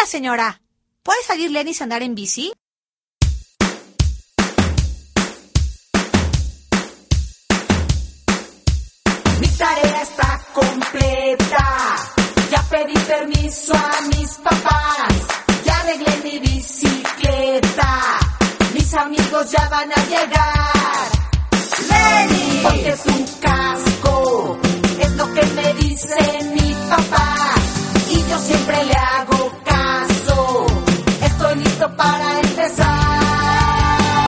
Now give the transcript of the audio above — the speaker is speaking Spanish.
señora. ¿Puede salir Lenis a andar en bici? Mi tarea está completa. Ya pedí permiso a mis papás. Ya arreglé mi bicicleta. Mis amigos ya van a llegar. Lenis, ponte tu casco. Es lo que me dice mi papá. Y yo siempre le